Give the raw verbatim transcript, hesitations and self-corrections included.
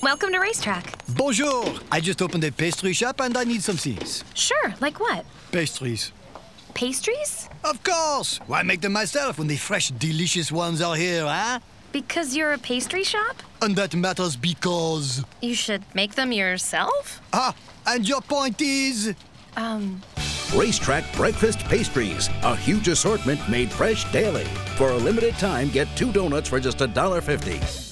Welcome to Racetrack. Bonjour. I just opened a pastry shop and I need some things. Sure, like what? Pastries. Pastries? Of course. Why make them myself when the fresh, delicious ones are here, huh? Because you're a pastry shop? And that matters because... You should make them yourself? Ah, and your point is... Um... Racetrack Breakfast Pastries. A huge assortment made fresh daily. For a limited time, get two donuts for just a dollar fifty.